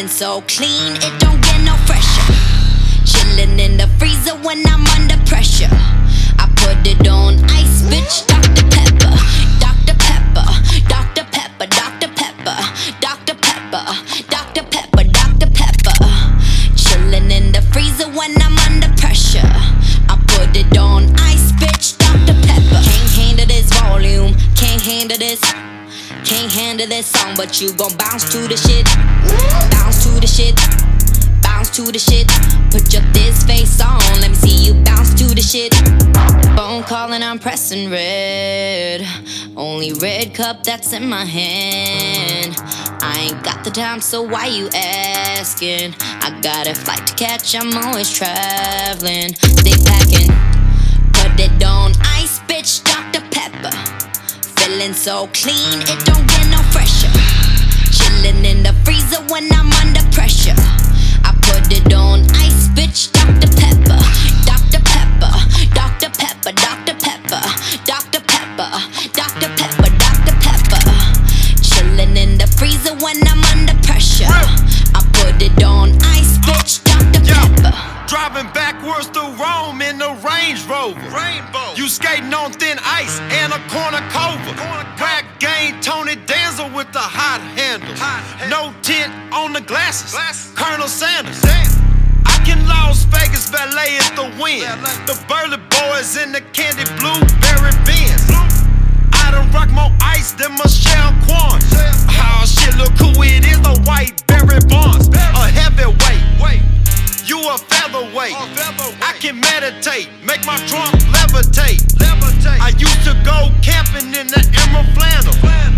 so clean, it don't get no fresher. Chillin' in the freezer when I'm under pressure. I put it on ice, bitch. Dr. Pepper, Dr. Pepper, Dr. Pepper, Dr. Pepper, Dr. Pepper, Dr. Pepper, Dr. Pepper. Chillin' in the freezer when I'm under pressure. I put it on ice, bitch. Dr. Pepper. Can't handle this volume, can't handle this. Can't handle this song, but you gon' bounce to the shit. Bounce to the shit. Bounce to the shit. Put your this face on, let me see you bounce to the shit. Phone calling, I'm pressing red. Only red cup that's in my hand. I ain't got the time, so why you asking? I got a flight to catch, I'm always traveling. Stay packing, put it on ice, bitch. Dr. Pepper. Feeling so clean, it don't get no fresher. Chillin' in the freezer when I'm under pressure. I put it on ice, bitch. Dr. Pepper, Dr. Pepper, Dr. Pepper, Dr. Pepper, Dr. Pepper, Dr. Pepper, Dr. Pepper. Chillin' in the freezer when I'm under pressure. I put it on ice, bitch. Dr. Pepper. Driving backwards through Rome in the Range Rover. You skating on thin ice and a cornucova. Rap game, Tony Danza with the hot handles. No tint on the glasses. Colonel Sanders. I can Las Vegas valet at the wind. The Burley Boys in the candy blueberry Benz. I done rock more ice than Michelle Kwan. Oh shit, look who it is, the white Barry Bonds. A heavyweight. You a featherweight. I can meditate, make my trunk levitate. I used to go camping in the emerald flannel.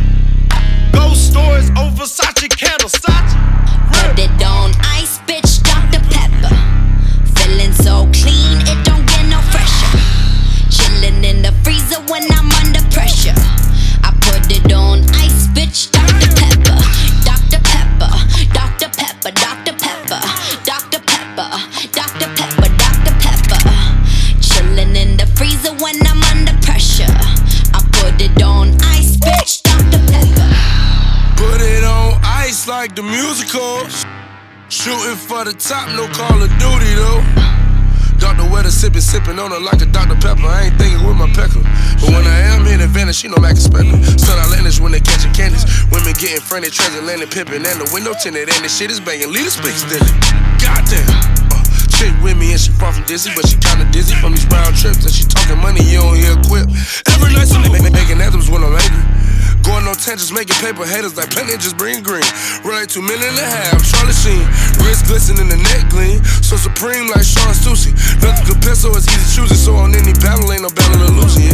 Ghost stories over Versace candles. Put it on ice, bitch. Dr. Pepper. Feeling so clean, it don't get no fresher. Chillin' in the freezer when I'm under pressure. I put it on ice, bitch. Dr. Pepper, Dr. Pepper, Dr. Pepper, Dr. Pepper, Dr. Pepper, Dr. Pepper, Dr. Pepper. Chillin' in the freezer when I'm under pressure. I put it on ice, bitch. Dr. Pepper. Put it on ice like the musical. Shooting for the top, no Call of Duty though. Dr. Weather sippin' on her like a Dr. Pepper. I ain't thinking with my pecker. But when I am hitting Venice, she know Mac expected. Sun outlandish when they catchin' candies. Women getting friendly, transatlantic pimpin'. And the window tinted and the shit is banging. Lead a space extended. Goddamn. Chick with me and she far from dizzy, but she kinda dizzy from these round trips. And she talking money, you don't hear a quip. Every night some making anthems when I'm angry. Going on tangents, making paper haters like painting, just bring green. Run like 2.5 million, Charlie Sheen. Wrist glistening, the neck gleam. So supreme like Sean Stussy. Nothing compared, so it's easy choosing. So on any battle, ain't no battle to losing.